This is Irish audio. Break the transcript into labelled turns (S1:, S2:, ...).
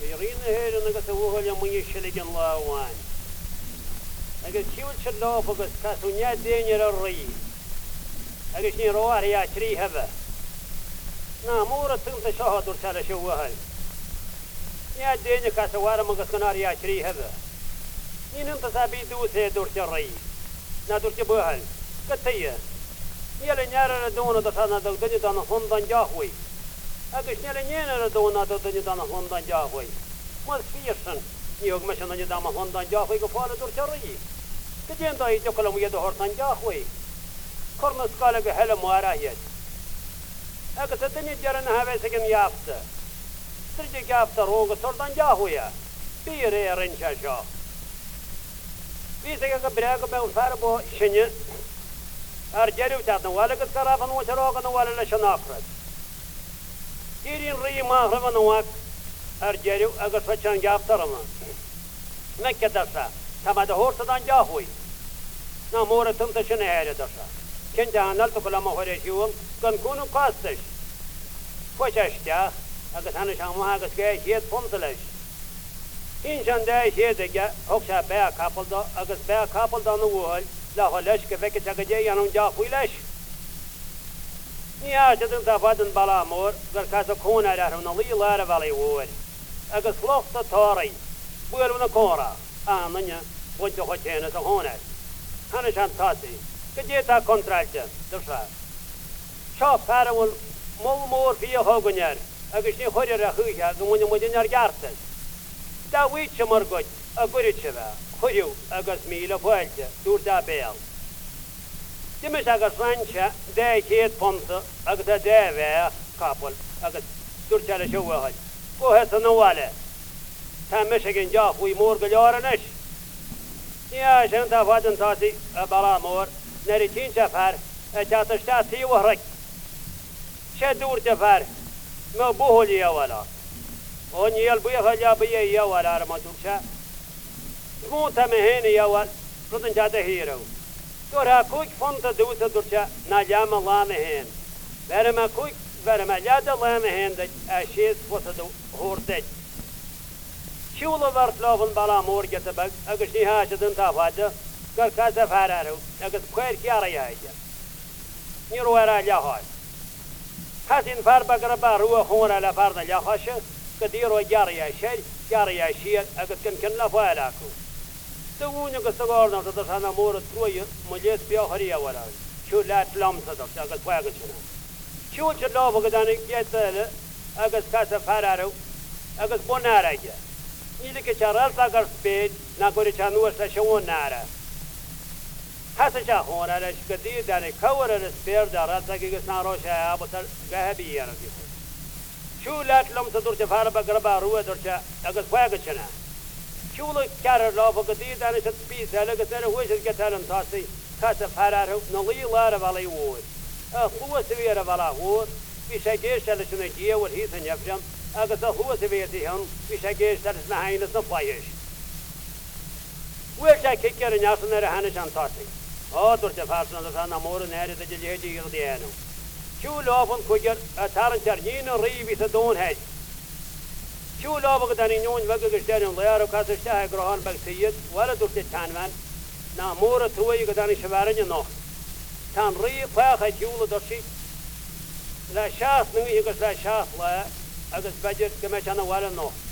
S1: يرين هير نقص وهو يوم يشلج الله وان أقول شو تشلوه فقط كاسونيا دينير الري أقول شني رواه يا شري هذا نامورة تنت شهد ورسالة شوهل يا دينير كاسوارة مقص كنار يا شري هذا نين انت سابي دوسي دورت الري نا دورت بوهل قتية يلا نيارة دونا دسانا دوني دانا هندان جاهوي أقول شني نيارة دونا دوني دانا هندان جاهوي ما سفيرسن يوم مشان نجد ما هندان جاهوي كفارة دورت الري كدين داي جوكلم يدو هرتان جاهوي كرنس قالك هلا مواراهيت أقول سدني جرنا هذا سكن يافته ترجع يافته روغ سردان جاهويا بيري رنشا شاه بيسك برياق بوفاربو شني أرجعوا تعطن ولا قد كرافن وشراقن ولا لشنافرد كيرين ري ما هربن واك أرجعوا أقص فشان جاب ترما مكة درسا تما دهور تدان جاهوي نامورة تمتشن هير درسا كن جهنال تكلا ما هريشيوم كن كونو قاستش فشاشتا أقص هنشامها أقص كي شيء فمتلش إنسان ده شيء دقة هوكسا بيا كابل دا أقص بيا كابل دا نوول لا هلاش كفك تجاي يانون جاهوي لش نيا جدن تفادن بلا مور غير كاسو كون على نلي لا رفالي وول أقص لوخت تاري بقولنا كورا نيا وانتو خشينا سهونا هنشان تاسي كجيتا كونتراكت درسا شاف فارول مول مور فيه هوغنير أقص ني خوري رخوشا نموني مدينار جارتس دا ويتش مرقود أقولي شبا خوريو أقص ميلا فوالجا دور دا بيل دمش أقص رانشا دا كيت بمت أقص دا ويا كابل أقص دور جالا شوهد وهي سنواله تمشكين جاخوي مور قليارنش يا شن تفادن تاسي بلا مور نريتين سفر جاتشتا سي وهرك شدور جفر ما بوه لي ولا ونيال بيه جا بيه يا ولا رمضوكشا مو تمهين يا ول ردن جاده هيرو دورها كوك فنت دوسه دورشا نجام الله مهين برما كوك برما جاد الله مهين دج اشيس وسدو هوردج شو لورت لوفن بلا مور جتبك اگشني هاشدن تافاجه كر كاسه فارارو اگس كوير كيارا يايجا نيرو ورا جاهاي حسين فار بقربا روح هون على فرد جاهاش كديرو جاريا شيء جاريا شيء اگس كن لا فالاكو تقول إنك استقرنا تدرسنا مور تروي مجلس بيا هريا ولا شو لا تلام تدرس أقل فاقد شنو شو تشلو فقدانك جت أقل كاسة فارارو أقل بونارا جا إذا كشارل تاكر سبيد ناكوري شانوس لشون نارا هسه شاهون على شكدي داني كور السبير دارات تاكي قسنا روشا أبطل ذهبي يا رجل شو لا تلام تدرس فار بقربا روى درشا أقل فاقد شنو شو كار لا فقدي أنا شتبيس هلا قتنا هو شد قتلن تاسي كاس فراره نلي لا رفالي وود هو سوي رفالا وود في شجيش على شنو جيه والهيث يفجم أقصى هو سويتهم في شجيش على شنو هاي نصفايش ويرجع كيكر ناسنا رهانش عن تاسي دور تفارسنا لسنا مور نهار تجيه جي يرديانو شو لافن كوجر أثارن ترجين ريبي سدون هاي شو لا بقدر ينون وقت قشتين ضيار وكاسشتها قرهان بقسيد ولا دورت التانوان نامورة توي قدر شبارن نوح كان ري فاخي شو لدرشي لا شاف نوي يقص لا شاف لا أقص بجر كما كان ولا نوح